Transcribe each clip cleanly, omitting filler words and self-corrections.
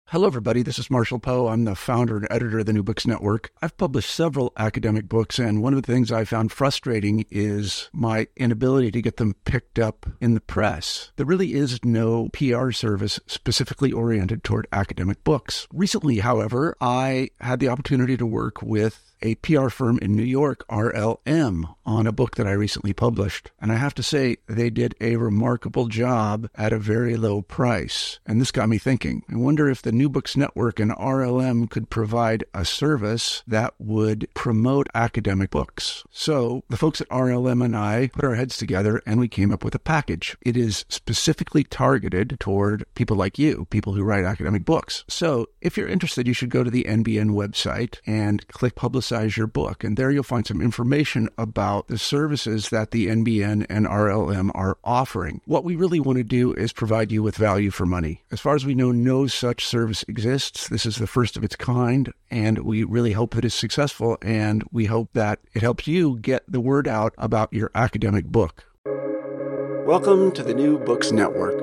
Hello, everybody. This is Marshall Poe. I'm the founder and editor of the New Books Network. I've published several academic books, and one of the things I found frustrating is my inability to get them picked up in the press. There really is no PR service specifically oriented toward academic books. Recently, however, I had the opportunity to work with a PR firm in New York, RLM, on a book that I recently published. And I have to say, they did a remarkable job at a very low price. And this got me thinking. I wonder if the New Books Network and RLM could provide a service that would promote academic books. So the folks at RLM and I put our heads together and we came up with a package. It is specifically targeted toward people like you, people who write academic books. So if you're interested, you should go to the NBN website and click Publicize Your Book. And there you'll find some information about the services that the NBN and RLM are offering. What we really want to do is provide you with value for money. As far as we know, no such service exists. This is the first of its kind, and we really hope that it's successful, and we hope that it helps you get the word out about your academic book. Welcome to the New Books Network.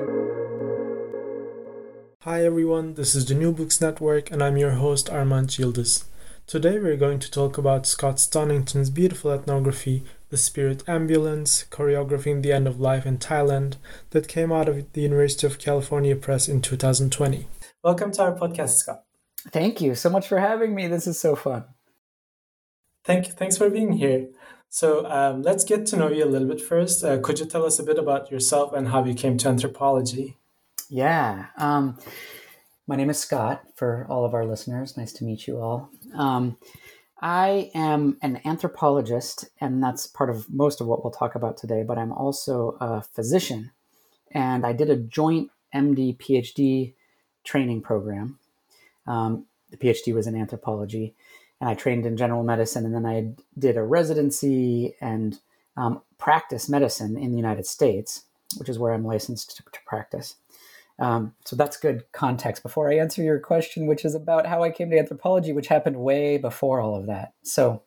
Hi everyone, this is the New Books Network, and I'm your host Armand Yildiz. Today we're going to talk about Scott Stonington's beautiful ethnography, The Spirit Ambulance, Choreographing the End of Life in Thailand, that came out of the University of California Press in 2020. Welcome to our podcast, Scott. Thank you so much for having me. This is so fun. Thanks for being here. So let's get to know you a little bit first. Could you tell us a bit about yourself and how you came to anthropology? Yeah. My name is Scott, for all of our listeners. Nice to meet you all. I am an anthropologist, and that's part of most of what we'll talk about today, but I'm also a physician. And I did a joint MD, PhD training program. The PhD was in anthropology, and I trained in general medicine, and then I did a residency and practice medicine in the United States, which is where I'm licensed to practice. So that's good context before I answer your question, which is about how I came to anthropology, which happened way before all of that. So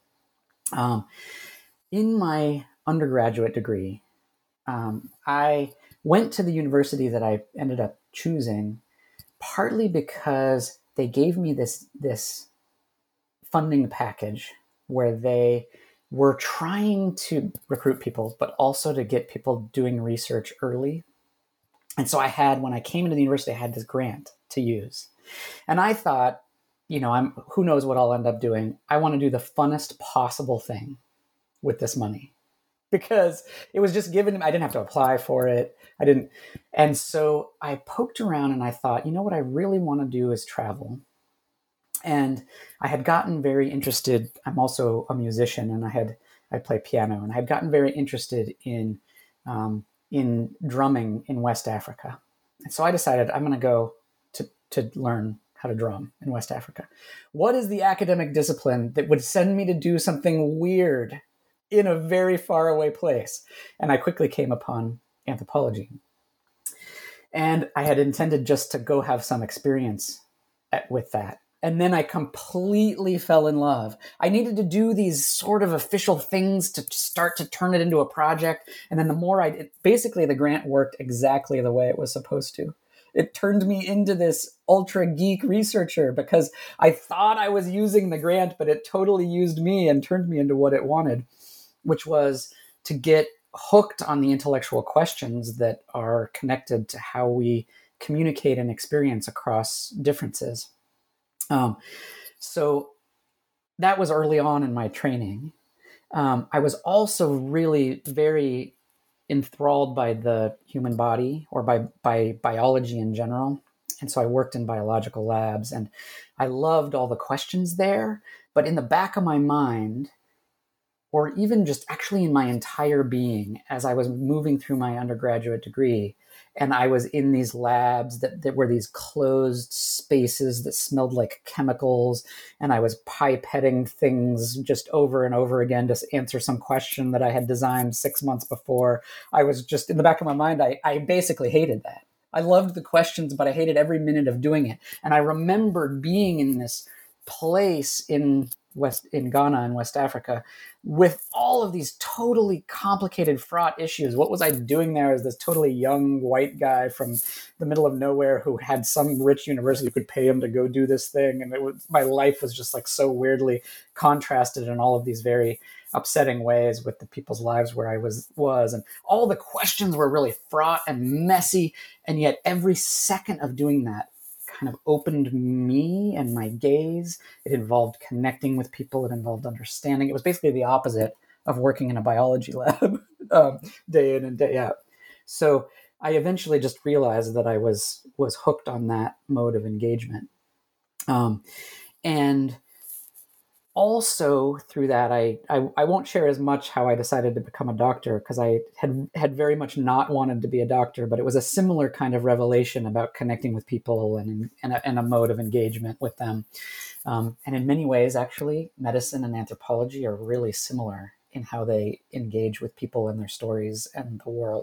in my undergraduate degree, I went to the university that I ended up choosing partly because they gave me this funding package where they were trying to recruit people, but also to get people doing research early. And so when I came into the university, I had this grant to use. And I thought, who knows what I'll end up doing. I want to do the funnest possible thing with this money because it was just given to me. I didn't have to apply for it. And so I poked around and I thought, what I really want to do is travel. And I had gotten very interested. I'm also a musician and I play piano, and I had gotten very interested in drumming in West Africa. And so I decided I'm going to go to learn how to drum in West Africa. What is the academic discipline that would send me to do something weird in a very far away place? And I quickly came upon anthropology. And I had intended just to go have some experience with that. And then I completely fell in love. I needed to do these sort of official things to start to turn it into a project. And then the more basically the grant worked exactly the way it was supposed to. It turned me into this ultra geek researcher because I thought I was using the grant, but it totally used me and turned me into what it wanted, which was to get hooked on the intellectual questions that are connected to how we communicate and experience across differences. So that was early on in my training. I was also really very enthralled by the human body or by biology in general. And so I worked in biological labs and I loved all the questions there. But in the back of my mind, or even just actually in my entire being, as I was moving through my undergraduate degree, and I was in these labs that were these closed spaces that smelled like chemicals, and I was pipetting things just over and over again to answer some question that I had designed 6 months before. I was just, in the back of my mind, I basically hated that. I loved the questions, but I hated every minute of doing it. And I remembered being in this place in in Ghana and West Africa, with all of these totally complicated, fraught issues. What was I doing there as this totally young white guy from the middle of nowhere who had some rich university who could pay him to go do this thing? And my life was just like so weirdly contrasted in all of these very upsetting ways with the people's lives where I was. And all the questions were really fraught and messy. And yet every second of doing that kind of opened me and my gaze. It involved connecting with people. It involved understanding. It was basically the opposite of working in a biology lab day in and day out. So I eventually just realized that I was hooked on that mode of engagement. And also through that, I won't share as much how I decided to become a doctor, because I had very much not wanted to be a doctor, but it was a similar kind of revelation about connecting with people and a mode of engagement with them. And in many ways, actually, medicine and anthropology are really similar in how they engage with people and their stories and the world.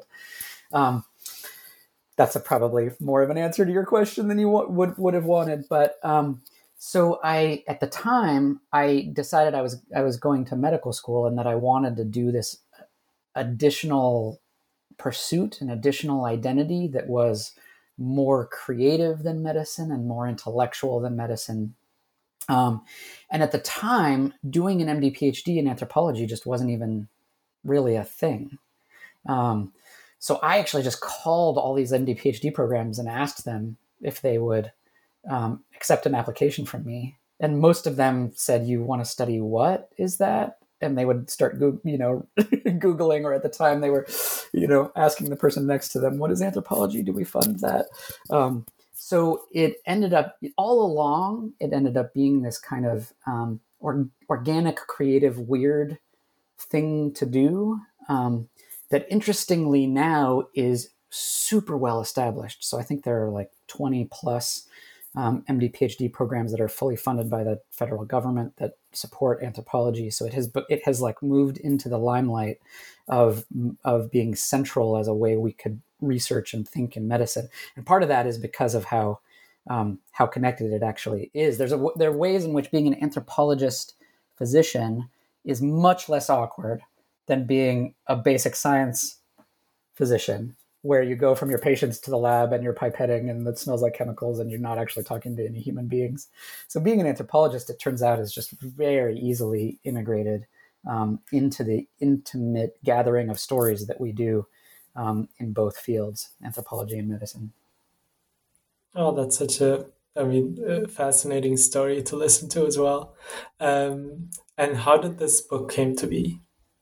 That's probably more of an answer to your question than you would have wanted, but so at the time, I decided I was going to medical school and that I wanted to do this additional pursuit, an additional identity that was more creative than medicine and more intellectual than medicine. And at the time, doing an MD PhD in anthropology just wasn't even really a thing. So I actually just called all these MD PhD programs and asked them if they would accept an application from me. And most of them said, "You want to study what is that?" And they would start, Googling, or at the time they were, asking the person next to them, "What is anthropology? Do we fund that?" So it ended up, all along, it ended up being this kind of organic, creative, weird thing to do that interestingly now is super well established. So I think there are like 20 plus MD PhD programs that are fully funded by the federal government that support anthropology. So it has like moved into the limelight of being central as a way we could research and think in medicine. And part of that is because of how connected it actually is. There are ways in which being an anthropologist physician is much less awkward than being a basic science physician, where you go from your patients to the lab and you're pipetting and it smells like chemicals and you're not actually talking to any human beings. So being an anthropologist, it turns out, is just very easily integrated into the intimate gathering of stories that we do in both fields, anthropology and medicine. Oh, that's such a fascinating story to listen to as well. And how did this book came to be?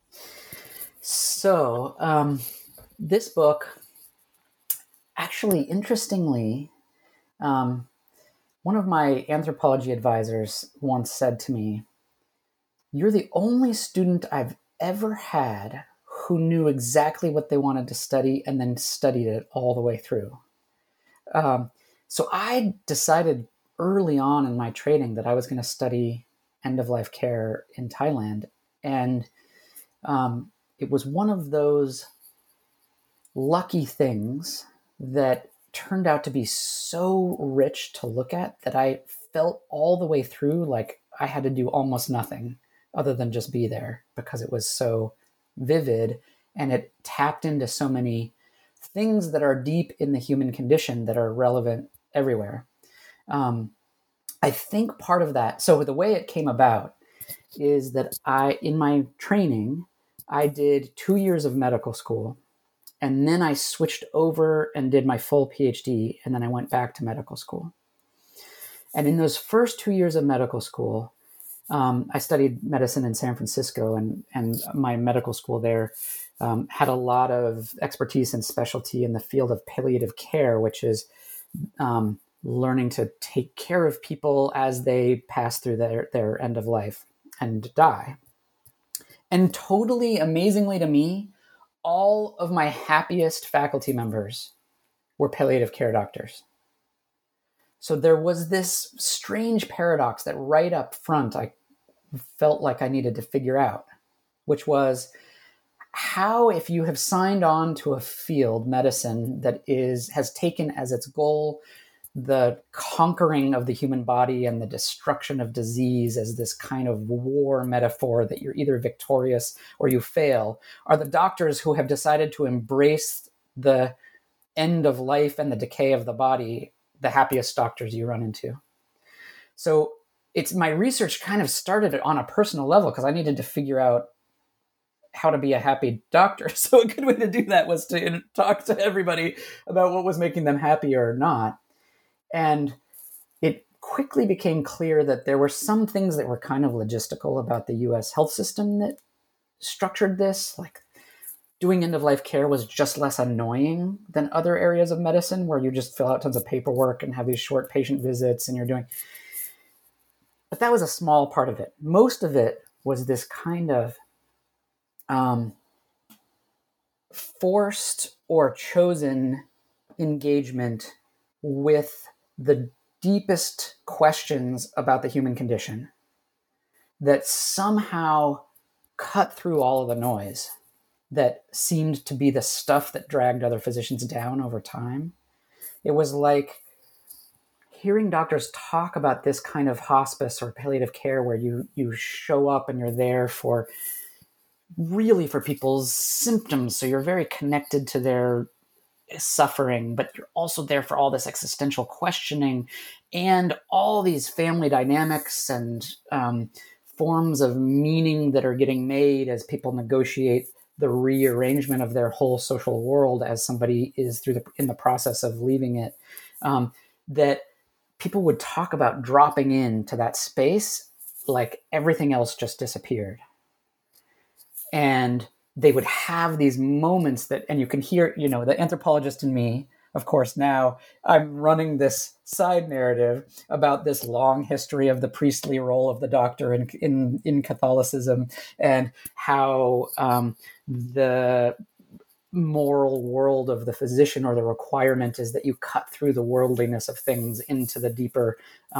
So this book, actually, interestingly, one of my anthropology advisors once said to me, "You're the only student I've ever had who knew exactly what they wanted to study and then studied it all the way through." So I decided early on in my training that I was going to study end-of-life care in Thailand. And it was one of those lucky things that turned out to be so rich to look at that I felt all the way through like I had to do almost nothing other than just be there, because it was so vivid and it tapped into so many things that are deep in the human condition that are relevant everywhere. I think part of that, so the way it came about is that in my training, I did 2 years of medical school, and then I switched over and did my full PhD, and then I went back to medical school. And in those first 2 years of medical school, I studied medicine in San Francisco, and my medical school there had a lot of expertise and specialty in the field of palliative care, which is learning to take care of people as they pass through their end of life and die. And totally amazingly to me, all of my happiest faculty members were palliative care doctors. So there was this strange paradox that right up front I felt like I needed to figure out, which was how, if you have signed on to a field, medicine, that has taken as its goal the conquering of the human body and the destruction of disease as this kind of war metaphor that you're either victorious or you fail are the doctors who have decided to embrace the end of life and the decay of the body, the happiest doctors you run into. So it's my research kind of started on a personal level because I needed to figure out how to be a happy doctor. So a good way to do that was to talk to everybody about what was making them happy or not. And it quickly became clear that there were some things that were kind of logistical about the US health system that structured this. Like doing end-of-life care was just less annoying than other areas of medicine where you just fill out tons of paperwork and have these short patient visits and you're doing. But that was a small part of it. Most of it was this kind of forced or chosen engagement with the deepest questions about the human condition that somehow cut through all of the noise that seemed to be the stuff that dragged other physicians down over time. It was like hearing doctors talk about this kind of hospice or palliative care where you show up and you're there for people's symptoms. So you're very connected to their suffering, but you're also there for all this existential questioning and all these family dynamics and forms of meaning that are getting made as people negotiate the rearrangement of their whole social world as somebody is in the process of leaving it. That people would talk about dropping into that space like everything else just disappeared. And they would have these moments and you can hear, the anthropologist in me, of course, now I'm running this side narrative about this long history of the priestly role of the doctor in Catholicism and how the moral world of the physician or the requirement is that you cut through the worldliness of things into the deeper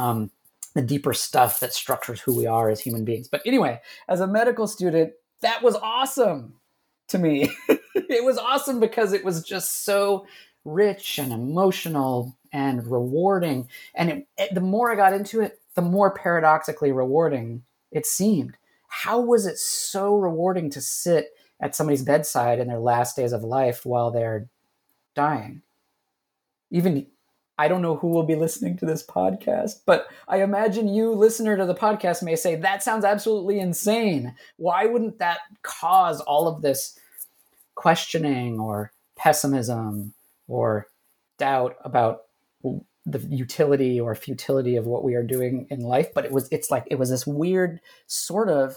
stuff that structures who we are as human beings. But anyway, as a medical student, that was awesome to me. It was awesome because it was just so rich and emotional and rewarding. And the more I got into it, the more paradoxically rewarding it seemed. How was it so rewarding to sit at somebody's bedside in their last days of life while they're dying? Even, I don't know who will be listening to this podcast, but I imagine you, listener to the podcast, may say, that sounds absolutely insane. Why wouldn't that cause all of this questioning or pessimism or doubt about the utility or futility of what we are doing in life? But it was this weird sort of,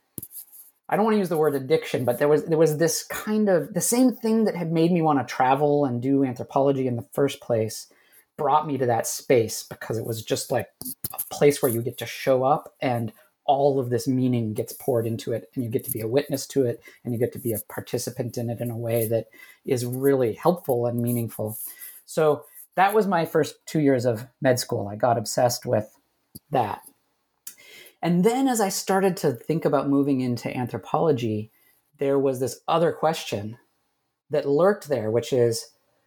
I don't want to use the word addiction, but there was this kind of the same thing that had made me want to travel and do anthropology in the first place brought me to that space because it was just like a place where you get to show up and all of this meaning gets poured into it and you get to be a witness to it and you get to be a participant in it in a way that is really helpful and meaningful. So that was my first 2 years of med school. I got obsessed with that. And then as I started to think about moving into anthropology, there was this other question that lurked there, which is,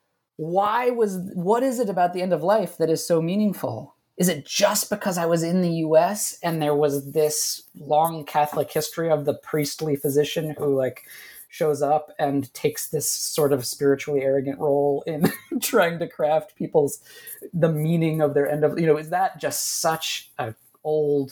what is it about the end of life that is so meaningful? Is it just because I was in the US and there was this long Catholic history of the priestly physician who shows up and takes this sort of spiritually arrogant role in trying to craft the meaning of their end of, is that just such an old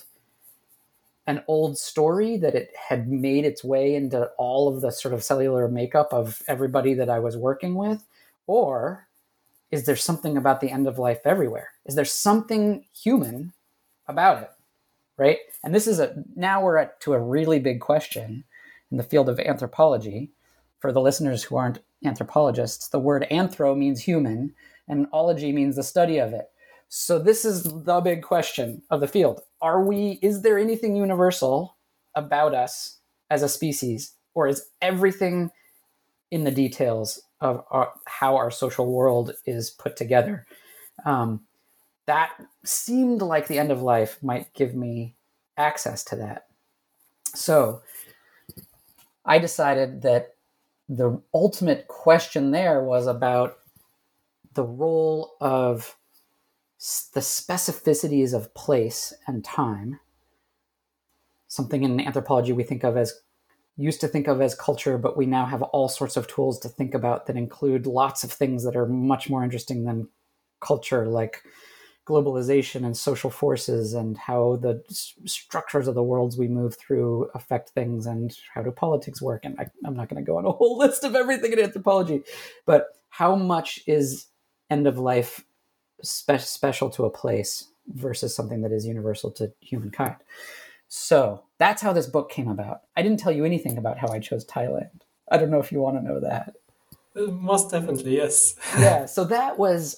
story that it had made its way into all of the sort of cellular makeup of everybody that I was working with? Or is there something about the end of life everywhere? Is there something human about it, right? And this is now we're to a really big question in the field of anthropology. For the listeners who aren't anthropologists, the word anthro means human and ology means the study of it. So this is the big question of the field. Is there anything universal about us as a species, or is everything in the details of how our social world is put together? That seemed like the end of life might give me access to that. So I decided that the ultimate question there was about the role of the specificities of place and time, something in anthropology we used to think of as culture, but we now have all sorts of tools to think about that include lots of things that are much more interesting than culture, like globalization and social forces and how the structures of the worlds we move through affect things and how do politics work. And I'm not going to go on a whole list of everything in anthropology, but how much is end of life special to a place versus something that is universal to humankind? So that's how this book came about. I didn't tell you anything about how I chose Thailand. I don't know if you want to know that. Most definitely, yes. Yeah, so that was...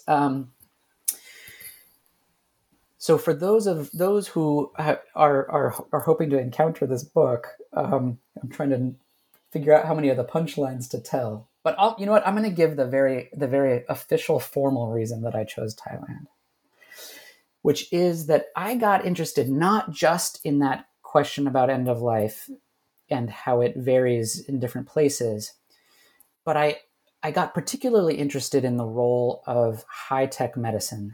So for those who are hoping to encounter this book, I'm trying to figure out how many of the punchlines to tell. But you know what? I'm going to give the very official, formal reason that I chose Thailand, which is that I got interested not just in that question about end of life and how it varies in different places, but I got particularly interested in the role of high-tech medicine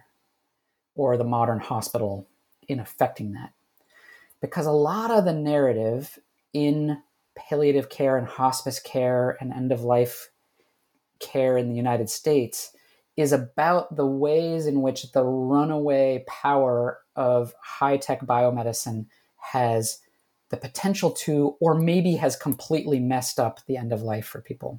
or the modern hospital in affecting that. Because a lot of the narrative in palliative care and hospice care and end-of-life care in the United States is about the ways in which the runaway power of high-tech biomedicine has the potential to, or maybe has completely messed up the end of life for people.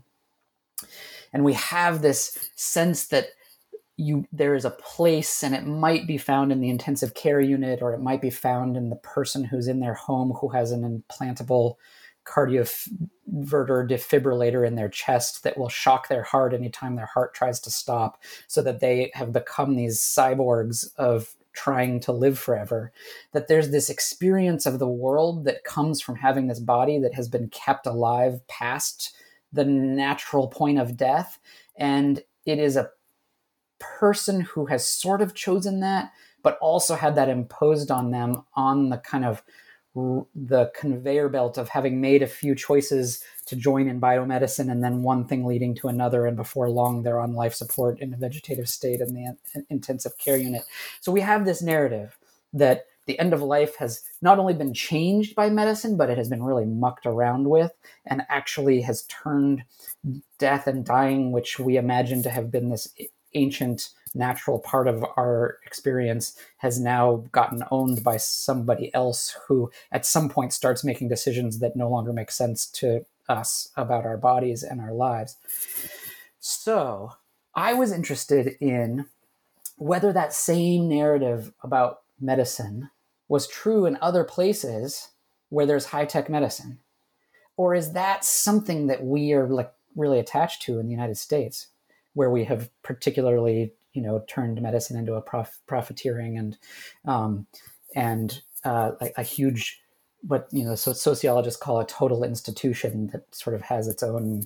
And we have this sense that there is a place, and it might be found in the intensive care unit, or it might be found in the person who's in their home who has an implantable cardioverter defibrillator in their chest that will shock their heart anytime their heart tries to stop, so that they have become these cyborgs of trying to live forever. That there's this experience of the world that comes from having this body that has been kept alive past the natural point of death, and it is a person who has sort of chosen that, but also had that imposed on them on the kind of the conveyor belt of having made a few choices to join in biomedicine, and then one thing leading to another, and before long they're on life support in a vegetative state in the intensive care unit. So we have this narrative that the end of life has not only been changed by medicine, but it has been really mucked around with, and actually has turned death and dying, which we imagine to have been this ancient natural part of our experience, has now gotten owned by somebody else who at some point starts making decisions that no longer make sense to us about our bodies and our lives. So I was interested in whether that same narrative about medicine was true in other places where there's high-tech medicine, or is that something that we are like really attached to in the United States, where we have particularly, turned medicine into a profiteering and a huge, what so sociologists call a total institution that sort of has its own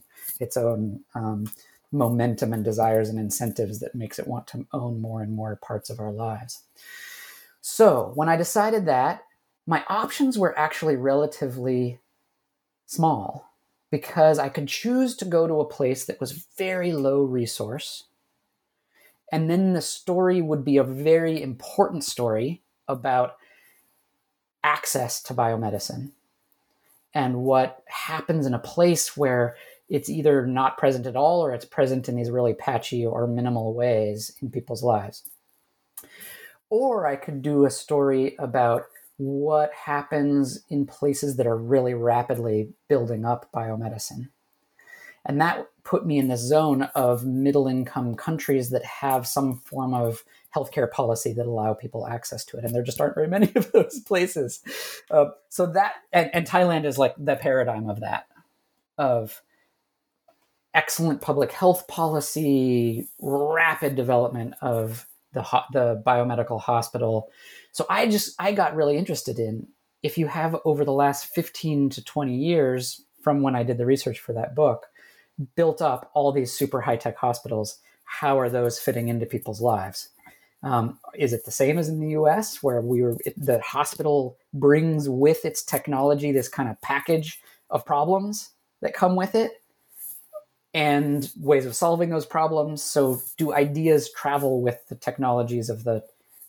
momentum and desires and incentives that makes it want to own more and more parts of our lives. So when I decided that, my options were actually relatively small, because I could choose to go to a place that was very low resource, and then the story would be a very important story about access to biomedicine and what happens in a place where it's either not present at all, or it's present in these really patchy or minimal ways in people's lives. Or I could do a story about what happens in places that are really rapidly building up biomedicine. And that put me in the zone of middle-income countries that have some form of healthcare policy that allow people access to it. And there just aren't very many of those places. So that, and Thailand is like the paradigm of that, of excellent public health policy, rapid development of the biomedical hospital. So I got really interested in, if you have over the last 15 to 20 years from when I did the research for that book, built up all these super high-tech hospitals, how are those fitting into people's lives? Is it the same as in the US, where the hospital brings with its technology this kind of package of problems that come with it and ways of solving those problems? So do ideas travel with the technologies of the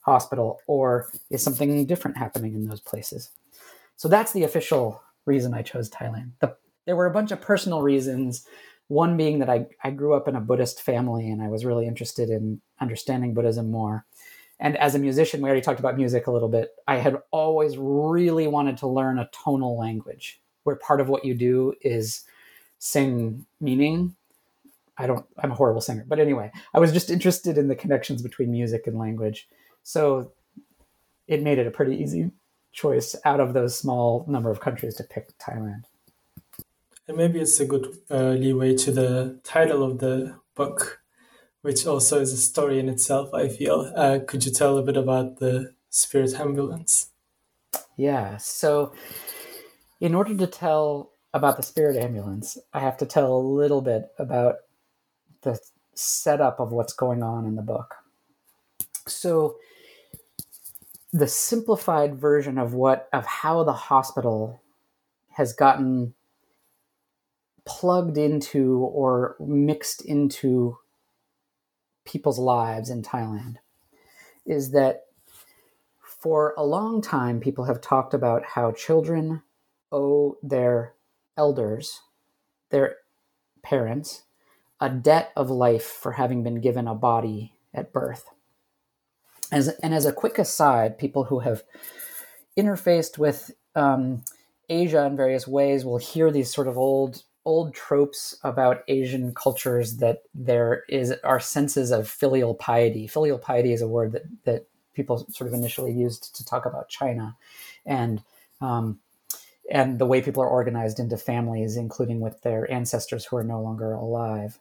hospital, or is something different happening in those places? So that's the official reason I chose Thailand. There were a bunch of personal reasons. One being that I grew up in a Buddhist family and I was really interested in understanding Buddhism more. And as a musician, we already talked about music a little bit. I had always really wanted to learn a tonal language where part of what you do is sing meaning. I'm a horrible singer, but anyway, I was just interested in the connections between music and language. So it made it a pretty easy choice out of those small number of countries to pick Thailand. And maybe it's a good leeway to the title of the book, which also is a story in itself, I feel. Could you tell a bit about the Spirit Ambulance? Yeah, so in order to tell about the Spirit Ambulance, I have to tell a little bit about the setup of what's going on in the book. So the simplified version of how the hospital has gotten plugged into or mixed into people's lives in Thailand is that for a long time, people have talked about how children owe their elders, their parents, a debt of life for having been given a body at birth. As a quick aside, people who have interfaced with Asia in various ways will hear these sort of old tropes about Asian cultures that there are senses of filial piety. Filial piety is a word that people sort of initially used to talk about China, and the way people are organized into families, including with their ancestors who are no longer alive.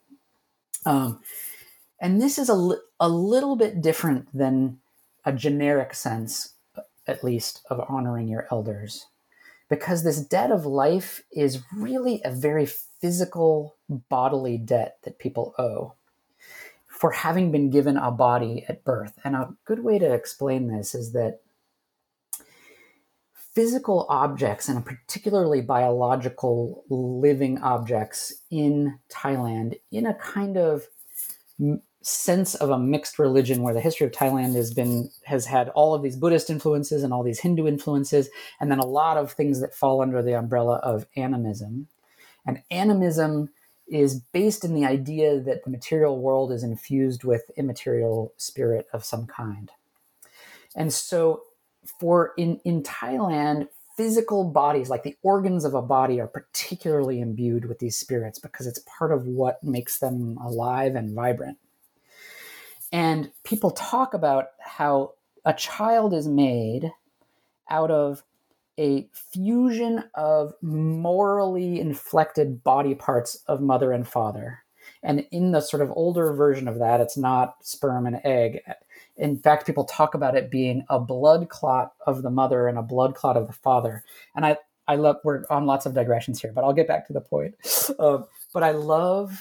And this is a little bit different than a generic sense, at least, of honoring your elders, because this debt of life is really a very physical, bodily debt that people owe for having been given a body at birth. And a good way to explain this is that physical objects, and particularly biological living objects in Thailand, in a kind of sense of a mixed religion where the history of Thailand has had all of these Buddhist influences and all these Hindu influences, and then a lot of things that fall under the umbrella of animism. And animism is based in the idea that the material world is infused with immaterial spirit of some kind. And so in Thailand, physical bodies, like the organs of a body, are particularly imbued with these spirits because it's part of what makes them alive and vibrant. And people talk about how a child is made out of a fusion of morally inflected body parts of mother and father. And in the sort of older version of that, it's not sperm and egg. In fact, people talk about it being a blood clot of the mother and a blood clot of the father. And I love, we're on lots of digressions here, but I'll get back to the point. But I love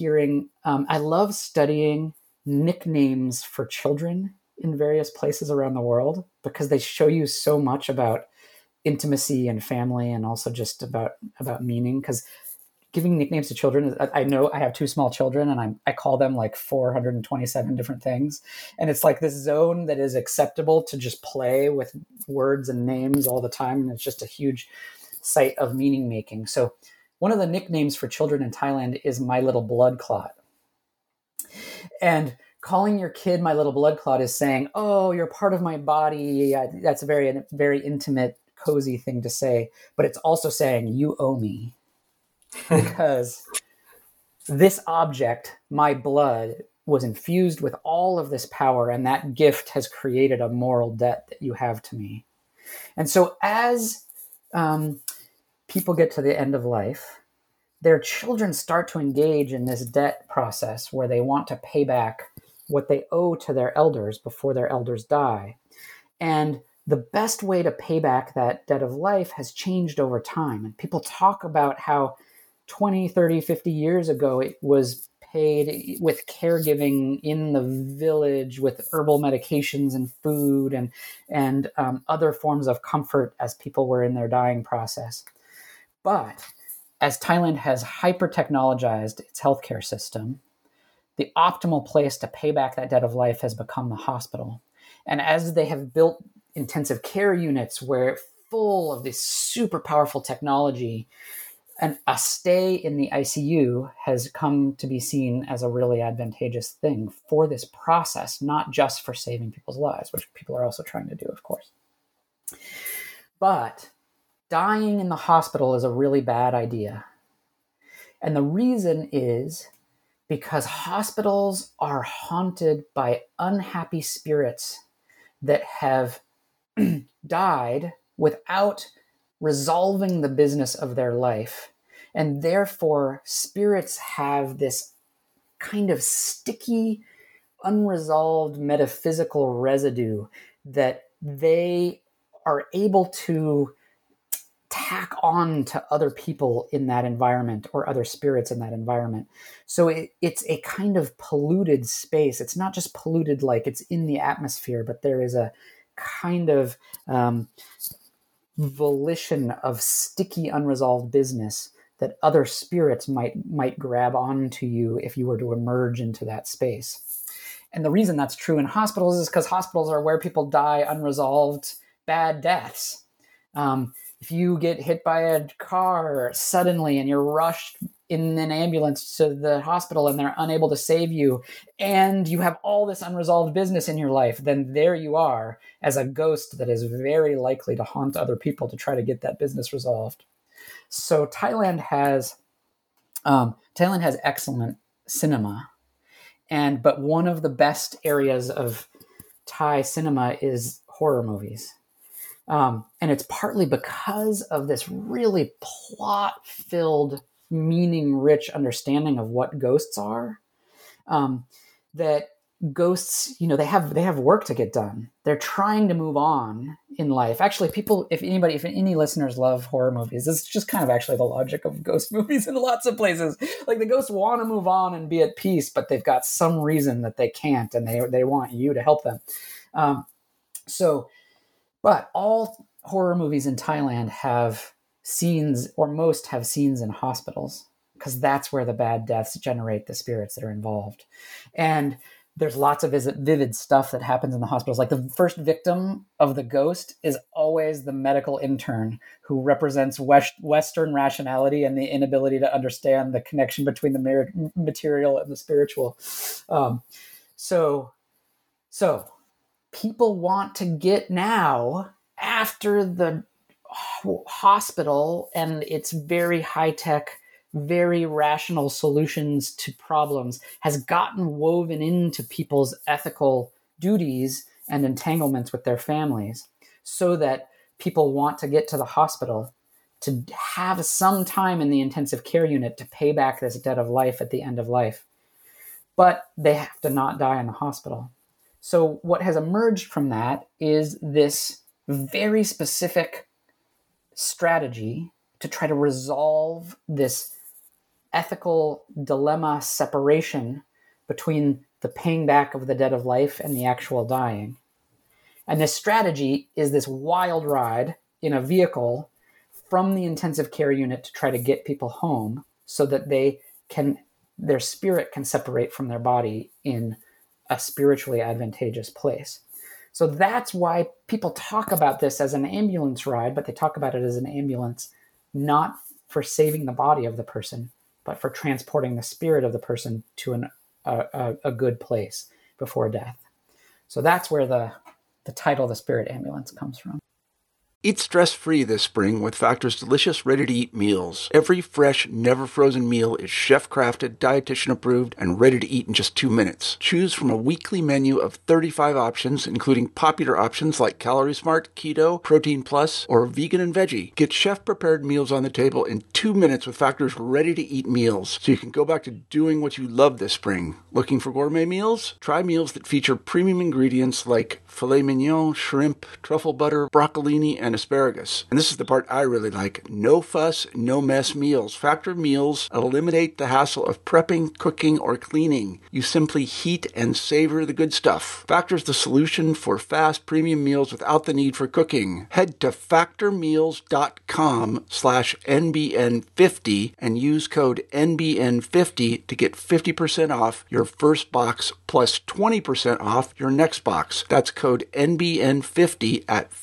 I love studying nicknames for children in various places around the world, because they show you so much about intimacy and family, and also just about meaning. Because giving nicknames to children, I know I have two small children, and I call them like 427 different things. And it's like this zone that is acceptable to just play with words and names all the time. And it's just a huge site of meaning making. So one of the nicknames for children in Thailand is My Little Blood Clot. And calling your kid My Little Blood Clot is saying, oh, you're part of my body. That's a very, very intimate, cozy thing to say. But it's also saying, you owe me. Because this object, my blood, was infused with all of this power, and that gift has created a moral debt that you have to me. And so as people get to the end of life, their children start to engage in this debt process where they want to pay back what they owe to their elders before their elders die. And the best way to pay back that debt of life has changed over time. And people talk about how 20, 30, 50 years ago, it was paid with caregiving in the village, with herbal medications and food and other forms of comfort as people were in their dying process. But as Thailand has hyper-technologized its healthcare system, the optimal place to pay back that debt of life has become the hospital. And as they have built intensive care units where full of this super powerful technology, and a stay in the ICU has come to be seen as a really advantageous thing for this process, not just for saving people's lives, which people are also trying to do, of course. But dying in the hospital is a really bad idea. And the reason is because hospitals are haunted by unhappy spirits that have died without resolving the business of their life. And therefore, spirits have this kind of sticky, unresolved metaphysical residue that they are able to tack on to other people in that environment or other spirits in that environment. So it's a kind of polluted space. It's not just polluted like it's in the atmosphere, but there is a kind of volition of sticky, unresolved business that other spirits might grab onto you if you were to emerge into that space. And the reason that's true in hospitals is because hospitals are where people die unresolved bad deaths. If you get hit by a car suddenly and you're rushed in an ambulance to the hospital and they're unable to save you, and you have all this unresolved business in your life, then there you are as a ghost that is very likely to haunt other people to try to get that business resolved. So Thailand has excellent cinema, but one of the best areas of Thai cinema is horror movies. And it's partly because of this really plot-filled, meaning-rich understanding of what ghosts are, that ghosts, they have work to get done. They're trying to move on in life. Actually, people, if any listeners love horror movies, this is just kind of actually the logic of ghost movies in lots of places. Like the ghosts want to move on and be at peace, but they've got some reason that they can't, and they want you to help them. But all horror movies in Thailand have scenes, or most have scenes in hospitals, because that's where the bad deaths generate the spirits that are involved. And there's lots of vivid stuff that happens in the hospitals. Like the first victim of the ghost is always the medical intern who represents Western rationality and the inability to understand the connection between the material and the spiritual. So people want to get now, after the hospital and its very high-tech, very rational solutions to problems has gotten woven into people's ethical duties and entanglements with their families, so that people want to get to the hospital to have some time in the intensive care unit to pay back this debt of life at the end of life. But they have to not die in the hospital. So what has emerged from that is this very specific strategy to try to resolve this ethical dilemma separation between the paying back of the debt of life and the actual dying. And this strategy is this wild ride in a vehicle from the intensive care unit to try to get people home so that their spirit can separate from their body in a spiritually advantageous place. So that's why people talk about this as an ambulance ride, but they talk about it as an ambulance not for saving the body of the person, but for transporting the spirit of the person to a good place before death. So that's where the title, The Spirit Ambulance, comes from. Eat stress-free this spring with Factor's delicious, ready-to-eat meals. Every fresh, never-frozen meal is chef-crafted, dietitian-approved, and ready to eat in just 2 minutes. Choose from a weekly menu of 35 options, including popular options like Calorie Smart, Keto, Protein Plus, or Vegan and Veggie. Get chef-prepared meals on the table in 2 minutes with Factor's ready-to-eat meals, so you can go back to doing what you love this spring. Looking for gourmet meals? Try meals that feature premium ingredients like filet mignon, shrimp, truffle butter, broccolini, and asparagus. And this is the part I really like. No fuss, no mess meals. Factor meals eliminate the hassle of prepping, cooking, or cleaning. You simply heat and savor the good stuff. Factor's the solution for fast premium meals without the need for cooking. Head to factormeals.com/NBN50 and use code NBN50 to get 50% off your first box plus 20% off your next box. That's code NBN50 at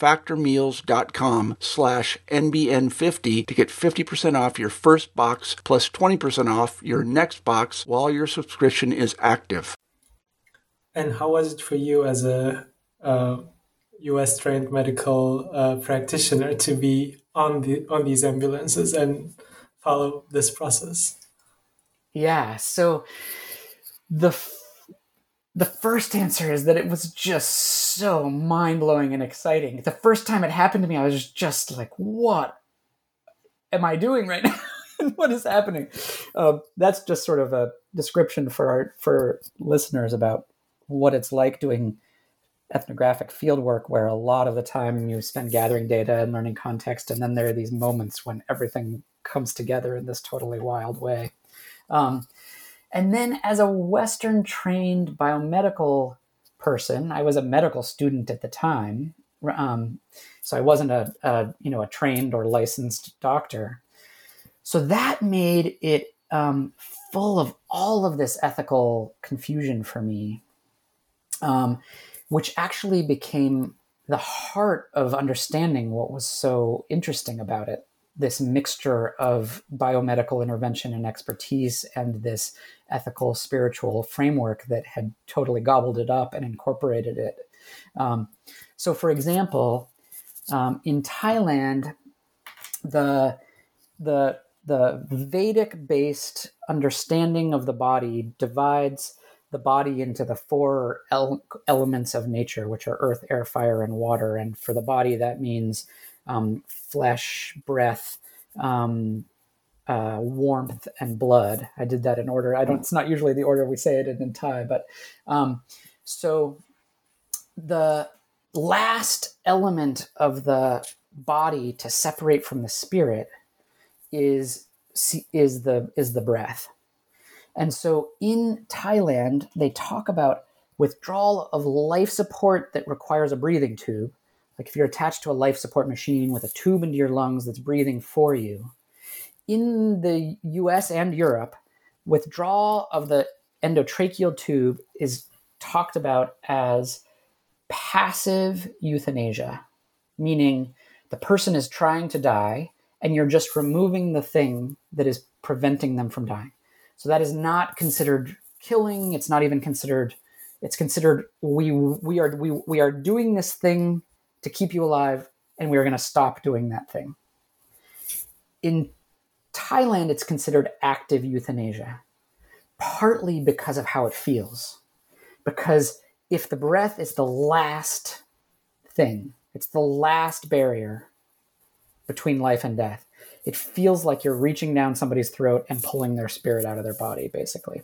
factormeals.com/NBN50 to get 50% off your first box plus 20% off your next box while your subscription is active. And how was it for you as a U.S. trained medical practitioner to be on these ambulances and follow this process? Yeah, so the first answer is that it was just so mind-blowing and exciting. The first time it happened to me, I was just like, what am I doing right now? What is happening? That's just sort of a description for listeners about what it's like doing ethnographic field work, where a lot of the time you spend gathering data and learning context, and then there are these moments when everything comes together in this totally wild way. And then as a Western trained biomedical person, I was a medical student at the time. So I wasn't a trained or licensed doctor. So that made it full of all of this ethical confusion for me, which actually became the heart of understanding what was so interesting about it. This mixture of biomedical intervention and expertise and this ethical, spiritual framework that had totally gobbled it up and incorporated it. So, for example, in Thailand, the Vedic-based understanding of the body divides the body into the four elements of nature, which are earth, air, fire, and water. And for the body, that means flesh, breath, warmth, and blood. I did that in order. It's not usually the order we say it in Thai, but so the last element of the body to separate from the spirit is the breath. And so in Thailand, they talk about withdrawal of life support that requires a breathing tube. Like if you're attached to a life support machine with a tube into your lungs that's breathing for you. In the US and Europe, withdrawal of the endotracheal tube is talked about as passive euthanasia, meaning the person is trying to die and you're just removing the thing that is preventing them from dying. So that is not considered killing. It's not even considered, it's considered we are doing this thing to keep you alive, and we are going to stop doing that thing. In Thailand, it's considered active euthanasia, partly because of how it feels. Because if the breath is the last thing, it's the last barrier between life and death, it feels like you're reaching down somebody's throat and pulling their spirit out of their body, basically.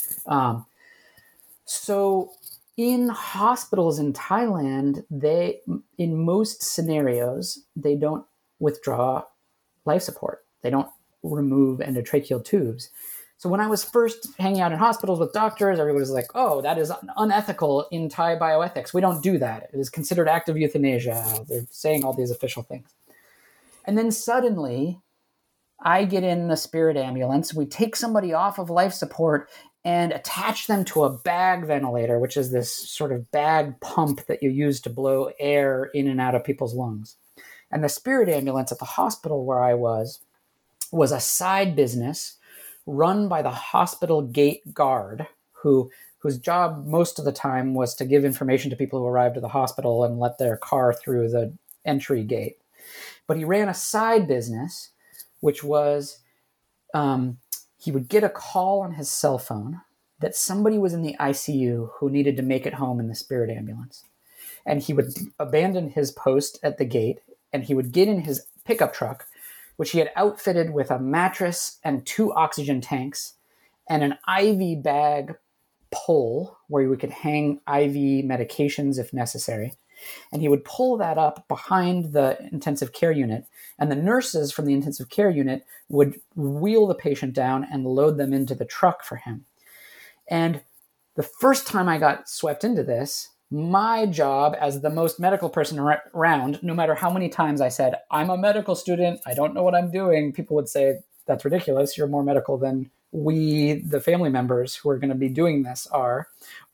So in hospitals in Thailand, in most scenarios, they don't withdraw life support. They don't remove endotracheal tubes. So when I was first hanging out in hospitals with doctors, everybody was like, oh, that is unethical in Thai bioethics. We don't do that. It is considered active euthanasia. They're saying all these official things. And then suddenly, I get in the Spirit ambulance. We take somebody off of life support and attach them to a bag ventilator, which is this sort of bag pump that you use to blow air in and out of people's lungs. And the Spirit ambulance at the hospital where I was a side business run by the hospital gate guard, whose job most of the time was to give information to people who arrived at the hospital and let their car through the entry gate. But he ran a side business, which was he would get a call on his cell phone that somebody was in the ICU who needed to make it home in the Spirit ambulance. And he would abandon his post at the gate, and he would get in his pickup truck, which he had outfitted with a mattress and 2 oxygen tanks and an IV bag pole where we could hang IV medications if necessary. And he would pull that up behind the intensive care unit, and the nurses from the intensive care unit would wheel the patient down and load them into the truck for him. And the first time I got swept into this, my job as the most medical person around, no matter how many times I said, I'm a medical student, I don't know what I'm doing, people would say, that's ridiculous, you're more medical than we, the family members who are going to be doing this, are.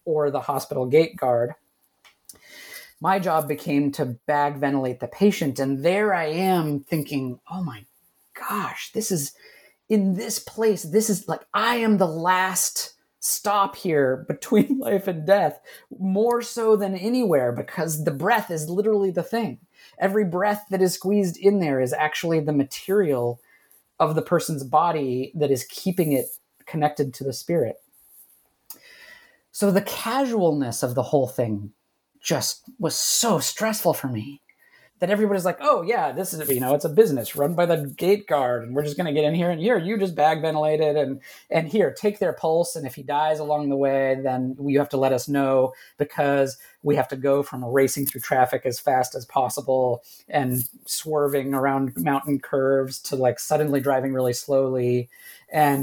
or the hospital gate guard, my job became to bag ventilate the patient. And there I am thinking, oh my gosh, this is in this place. This is like, I am the last stop here between life and death, more so than anywhere, because the breath is literally the thing. Every breath that is squeezed in there is actually the material of the person's body that is keeping it connected to the spirit. So the casualness of the whole thing just was so stressful for me that everybody's like, oh yeah, this is, it's a business run by the gate guard, and we're just going to get in here, and here, you just bag ventilate it, and here, take their pulse, and if he dies along the way, then you have to let us know, because we have to go from racing through traffic as fast as possible and swerving around mountain curves to like suddenly driving really slowly. And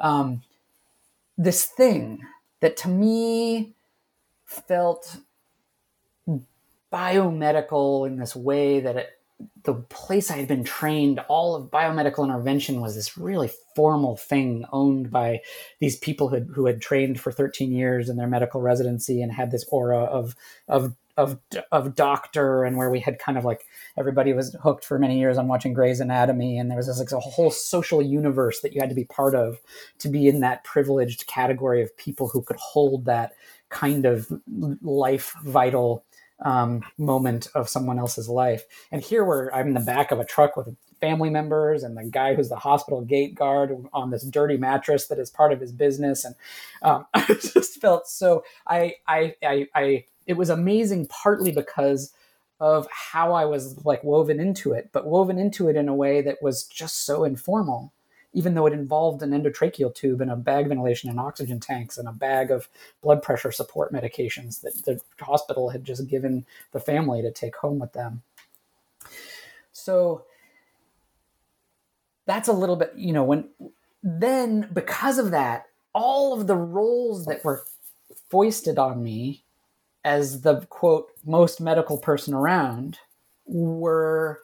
this thing that to me felt biomedical in this way that the place I had been trained, all of biomedical intervention was this really formal thing owned by these people who had trained for 13 years in their medical residency and had this aura of doctor, and where we had kind of like, everybody was hooked for many years on watching Grey's Anatomy, and there was this like a whole social universe that you had to be part of to be in that privileged category of people who could hold that kind of life vital moment of someone else's life. And here I'm in the back of a truck with family members and the guy who's the hospital gate guard on this dirty mattress that is part of his business. And I just felt so, it was amazing, partly because of how I was like woven into it in a way that was just so informal, even though it involved an endotracheal tube and a bag ventilation and oxygen tanks and a bag of blood pressure support medications that the hospital had just given the family to take home with them. So that's a little bit, then because of that, all of the roles that were foisted on me as the, quote, most medical person around were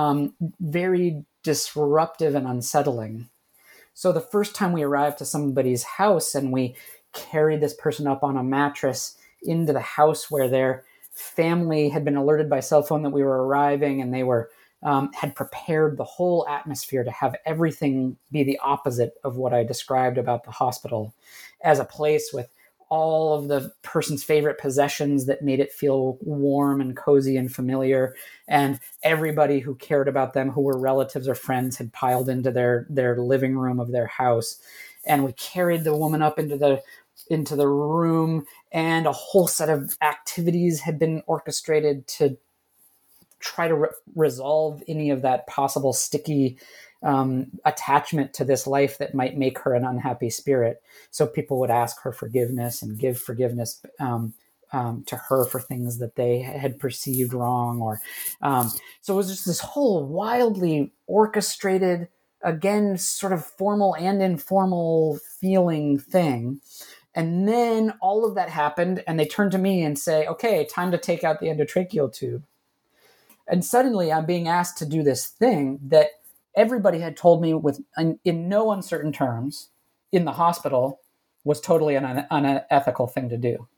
very disruptive and unsettling. So the first time we arrived to somebody's house and we carried this person up on a mattress into the house where their family had been alerted by cell phone that we were arriving, and they were had prepared the whole atmosphere to have everything be the opposite of what I described about the hospital, as a place with all of the person's favorite possessions that made it feel warm and cozy and familiar. And everybody who cared about them, who were relatives or friends, had piled into their living room of their house. And we carried the woman up into the room, and a whole set of activities had been orchestrated to try to resolve any of that possible sticky attachment to this life that might make her an unhappy spirit. So people would ask her forgiveness and give forgiveness to her for things that they had perceived wrong. Or so it was just this whole wildly orchestrated, again, sort of formal and informal feeling thing. And then all of that happened, and they turned to me and say, okay, time to take out the endotracheal tube. And suddenly I'm being asked to do this thing that everybody had told me in no uncertain terms in the hospital was totally an unethical thing to do.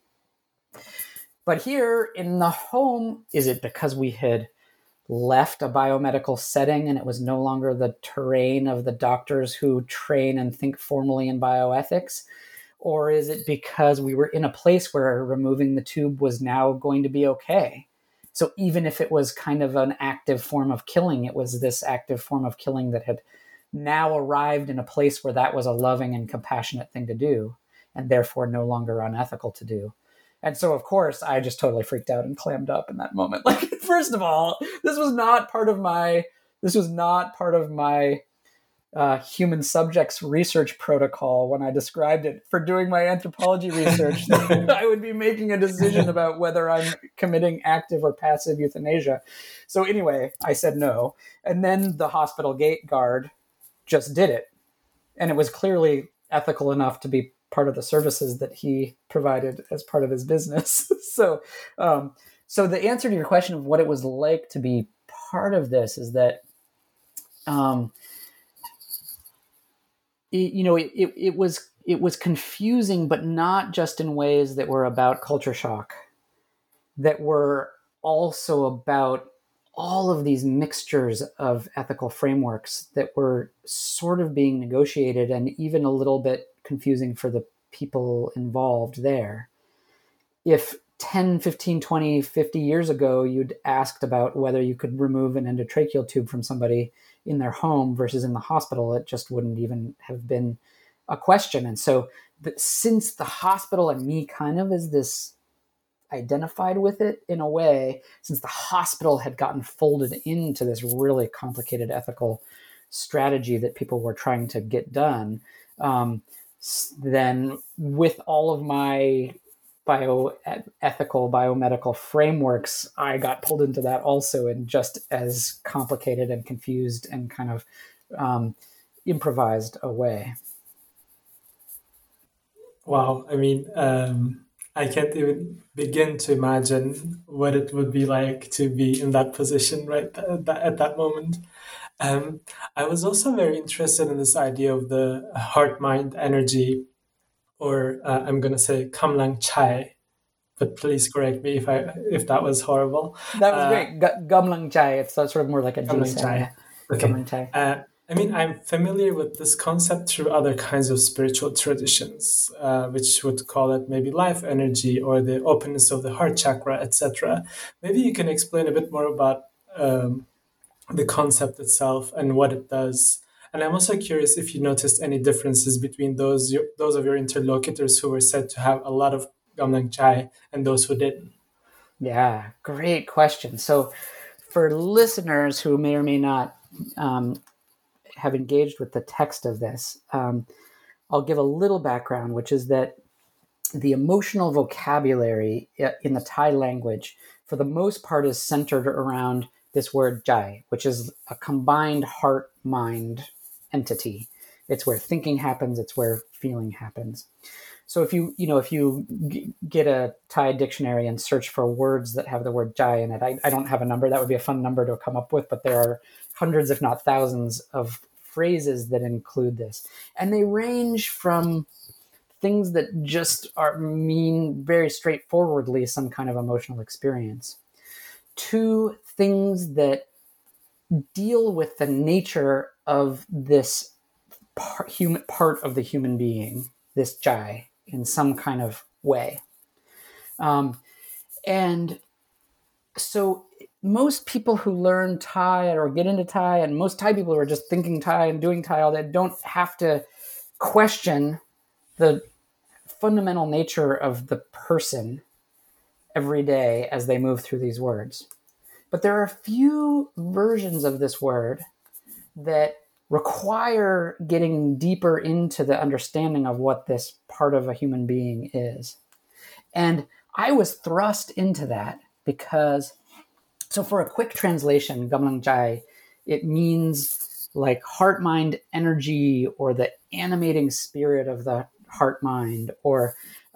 But here in the home, is it because we had left a biomedical setting and it was no longer the terrain of the doctors who train and think formally in bioethics? Or is it because we were in a place where removing the tube was now going to be okay? So even if it was kind of an active form of killing, it was this active form of killing that had now arrived in a place where that was a loving and compassionate thing to do, and therefore no longer unethical to do. And so, of course, I just totally freaked out and clammed up in that moment. Like, first of all, this was not part of my human subjects research protocol when I described it for doing my anthropology research. I would be making a decision about whether I'm committing active or passive euthanasia. So anyway, I said no. And then the hospital gate guard just did it. And it was clearly ethical enough to be part of the services that he provided as part of his business. So the answer to your question of what it was like to be part of this is that, it it was confusing, but not just in ways that were about culture shock, that were also about all of these mixtures of ethical frameworks that were sort of being negotiated and even a little bit confusing for the people involved there. If 10, 15, 20, 50 years ago, you'd asked about whether you could remove an endotracheal tube from somebody in their home versus in the hospital, it just wouldn't even have been a question. And so since the hospital and me kind of is this identified with it in a way, since the hospital had gotten folded into this really complicated ethical strategy that people were trying to get done, then with all of my bioethical, biomedical frameworks, I got pulled into that also in just as complicated and confused and kind of improvised a way. Wow. I mean, I can't even begin to imagine what it would be like to be in that position at that moment. I was also very interested in this idea of the heart-mind energy, or I'm going to say Kamlang Chai, but please correct me if that was horrible. That was great. Gamlang Chai. It's sort of more like a Kamlang G Chai. sound. Okay. Gamlang Chai. I mean, I'm familiar with this concept through other kinds of spiritual traditions, which would call it maybe life energy or the openness of the heart chakra, etc. Maybe you can explain a bit more about the concept itself and what it does. And I'm also curious if you noticed any differences between those of your interlocutors who were said to have a lot of Gamlang Chai and those who didn't. Yeah, great question. So for listeners who may or may not have engaged with the text of this, I'll give a little background, which is that the emotional vocabulary in the Thai language, for the most part, is centered around this word jai, which is a combined heart-mind entity. It's where thinking happens. It's where feeling happens. So if you get a Thai dictionary and search for words that have the word jai in it, I don't have a number. That would be a fun number to come up with, but there are hundreds, if not thousands, of phrases that include this. And they range from things that just mean very straightforwardly some kind of emotional experience to things that deal with the nature of this part of the human being, this jai, in some kind of way. And so most people who learn Thai or get into Thai, and most Thai people who are just thinking Thai and doing Thai all that, don't have to question the fundamental nature of the person every day as they move through these words. But there are a few versions of this word that require getting deeper into the understanding of what this part of a human being is. And I was thrust into that because, so for a quick translation, Gamlang Chai, it means like heart-mind energy or the animating spirit of the heart-mind, or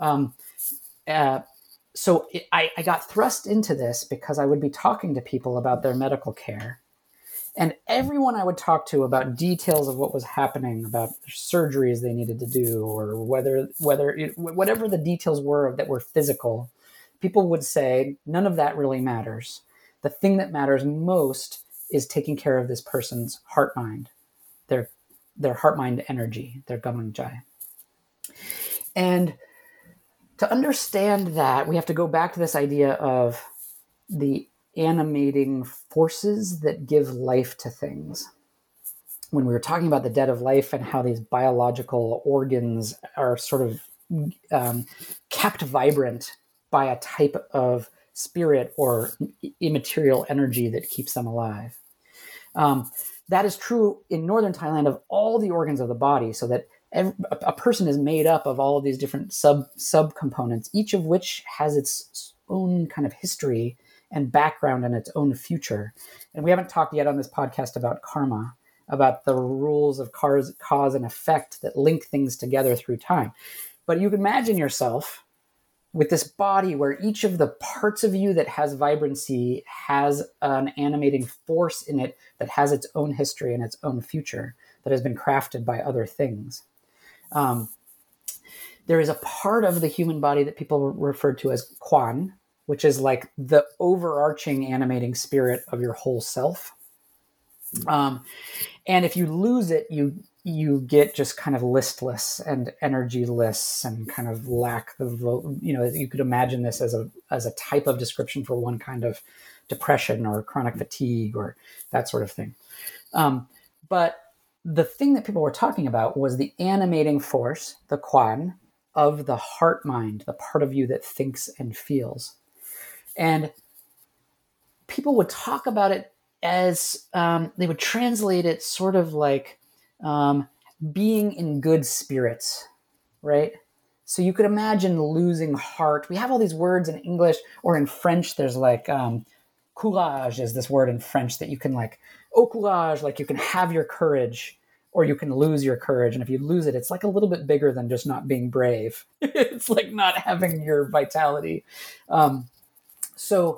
so I got thrust into this because I would be talking to people about their medical care. And everyone I would talk to about details of what was happening, about surgeries they needed to do, or whatever the details were that were physical, people would say, none of that really matters. The thing that matters most is taking care of this person's heart-mind, their heart-mind energy, their Gamlang Chai. And to understand that, we have to go back to this idea of the animating forces that give life to things. When we were talking about the dead of life and how these biological organs are sort of kept vibrant by a type of spirit or immaterial energy that keekeeps them alive. That is true in northern Thailand of all the organs of the body, so that a person is made up of all of these different subcomponents, each of which has its own kind of history and background and its own future. And we haven't talked yet on this podcast about karma, about the rules of cause and effect that link things together through time. But you can imagine yourself with this body where each of the parts of you that has vibrancy has an animating force in it that has its own history and its own future that has been crafted by other things. there is a part of the human body that people refer to as Quan, which is like the overarching animating spirit of your whole self. And if you lose it, you get just kind of listless and energyless and kind of lack the you could imagine this as a type of description for one kind of depression or chronic fatigue or that sort of thing. But the thing that people were talking about was the animating force, the Quan, of the heart mind, the part of you that thinks and feels. And people would talk about it as they would translate it sort of like being in good spirits, right? So you could imagine losing heart. We have all these words in English or in French. There's like courage is this word in French that you can like, au courage, like you can have your courage or you can lose your courage. And if you lose it, it's like a little bit bigger than just not being brave. It's like not having your vitality. So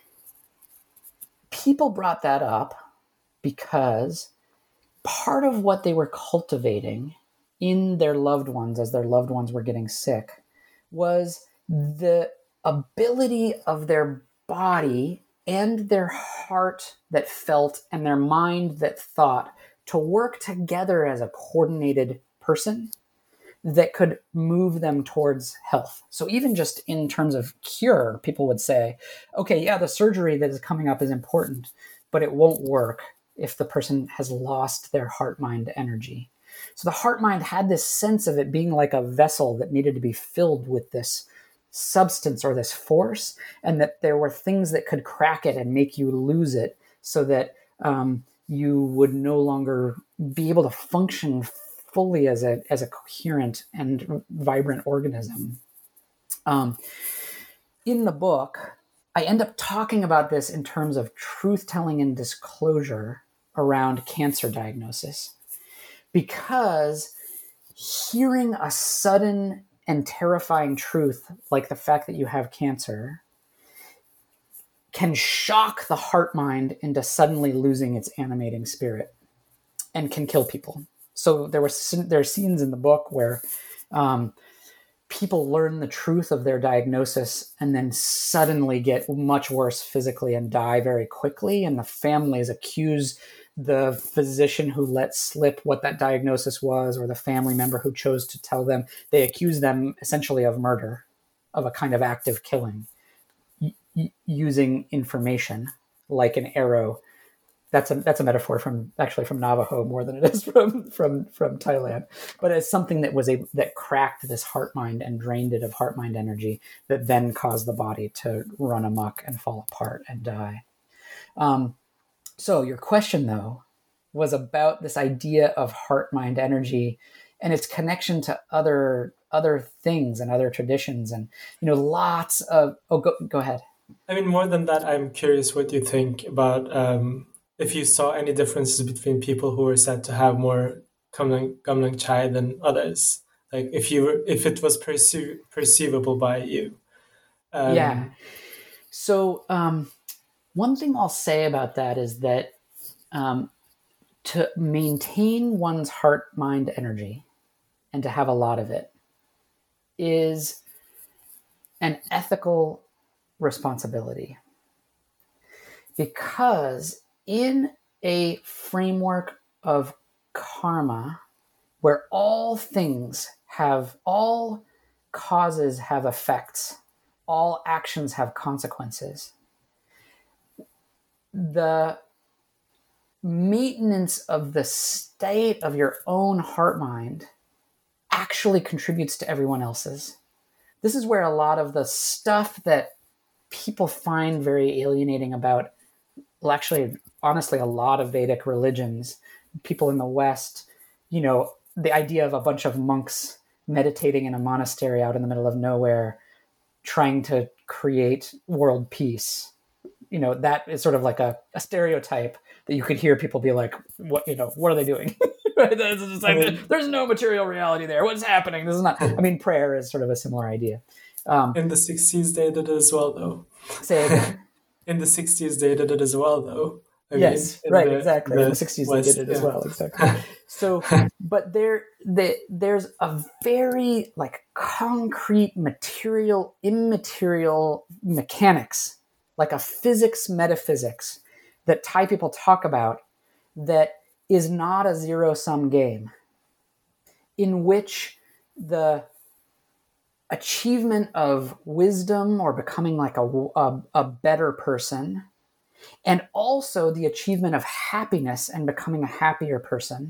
people brought that up because part of what they were cultivating in their loved ones as their loved ones were getting sick was the ability of their body and their heart that felt and their mind that thought to work together as a coordinated person that could move them towards health. So even just in terms of cure, people would say, okay, yeah, the surgery that is coming up is important, but it won't work if the person has lost their heart-mind energy. So the heart-mind had this sense of it being like a vessel that needed to be filled with this substance or this force, and that there were things that could crack it and make you lose it so that you would no longer be able to function fully as a coherent and vibrant organism. In the book, I end up talking about this in terms of truth-telling and disclosure around cancer diagnosis, because hearing a sudden and terrifying truth like the fact that you have cancer can shock the heart mind into suddenly losing its animating spirit and can kill people. So there are scenes in the book where people learn the truth of their diagnosis and then suddenly get much worse physically and die very quickly. And the families accuse the physician who let slip what that diagnosis was, or the family member who chose to tell them. They accuse them essentially of murder, of a kind of active killing, using information like an arrow. That's a metaphor from Navajo more than it is from Thailand, but it's something that cracked this heart mind and drained it of heart mind energy that then caused the body to run amok and fall apart and die. So your question though was about this idea of heart mind energy and its connection to other things and other traditions, and lots of go ahead. I mean, more than that, I'm curious what you think about if you saw any differences between people who were said to have more Gamlang Chai than others, like if it was perceivable by you. Yeah. So one thing I'll say about that is that to maintain one's heart-mind energy and to have a lot of it is an ethical responsibility, because in a framework of karma where all causes have effects, all actions have consequences, the maintenance of the state of your own heart mind actually contributes to everyone else's. This is where a lot of the stuff that people find very alienating about, well, actually, honestly, a lot of Vedic religions, people in the West, the idea of a bunch of monks meditating in a monastery out in the middle of nowhere, trying to create world peace. That is sort of like a stereotype that you could hear people be like, what are they doing? Right? That's just like, there's no material reality there. What's happening? This is not, prayer is sort of a similar idea. In the 60s, they did it as well, though. Say again. In the 60s, they did it as well, though. Yes, right, exactly. In the 60s, they did it as well, exactly. So, but there's a very like concrete material, immaterial mechanics, like a physics, metaphysics that Thai people talk about that is not a zero-sum game, in which the achievement of wisdom or becoming like a better person, and also the achievement of happiness and becoming a happier person,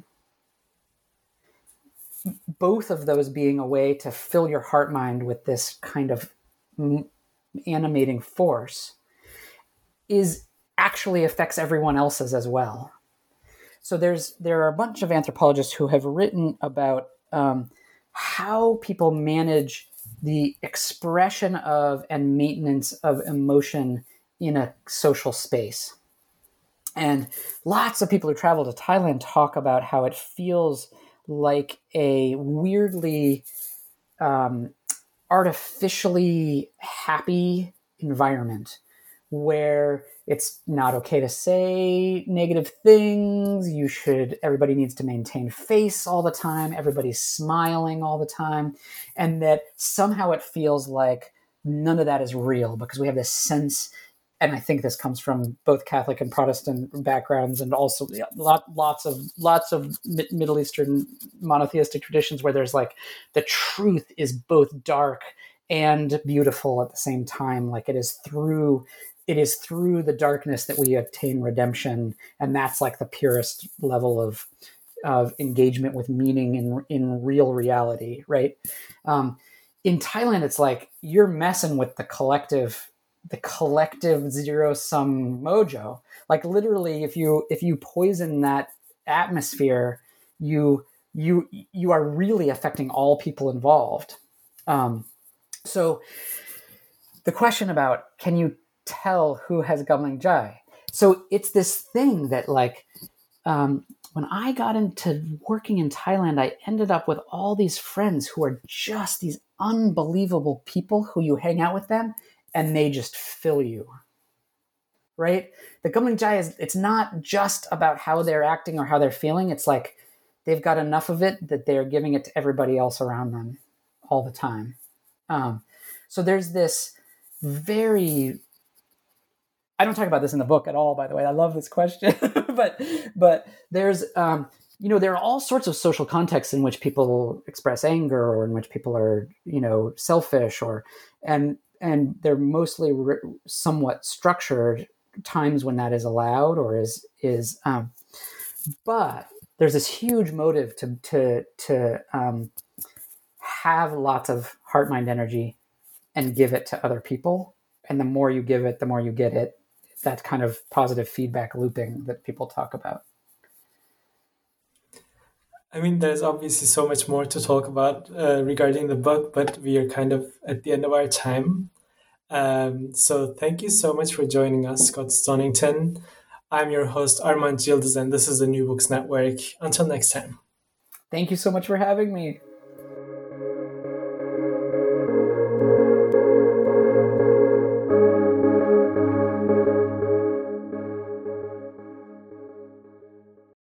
both of those being a way to fill your heart mind with this kind of animating force, is actually affects everyone else's as well. So there are a bunch of anthropologists who have written about how people manage the expression of and maintenance of emotion in a social space. And lots of people who travel to Thailand talk about how it feels like a weirdly artificially happy environment where it's not okay to say negative things. Everybody needs to maintain face all the time. Everybody's smiling all the time. And that somehow it feels like none of that is real, because we have this sense, and I think this comes from both Catholic and Protestant backgrounds, and also lots of Middle Eastern monotheistic traditions, where there's like the truth is both dark and beautiful at the same time. Like it is through the darkness that we attain redemption, and that's like the purest level of engagement with meaning in real reality, right? In Thailand, it's like you're messing with the collective zero-sum mojo. Like literally, if you poison that atmosphere, you are really affecting all people involved. So the question about, can you tell who has Gamling Jai? So it's this thing that like, when I got into working in Thailand, I ended up with all these friends who are just these unbelievable people who you hang out with them and they just fill you, right? The Gamling Jai it's not just about how they're acting or how they're feeling. It's like they've got enough of it that they're giving it to everybody else around them all the time. So there's this very, I don't talk about this in the book at all, by the way. I love this question, but there's, there are all sorts of social contexts in which people express anger, or in which people are, selfish, and they're mostly somewhat structured times when that is allowed or is, but there's this huge motive to have lots of heart, mind, energy and give it to other people. And the more you give it, the more you get it. That kind of positive feedback looping that people talk about. I mean, there's obviously so much more to talk about regarding the book, but we are kind of at the end of our time. So thank you so much for joining us, Scott Stonington. I'm your host, Armand Yildiz, and this is the New Books Network. Until next time. Thank you so much for having me.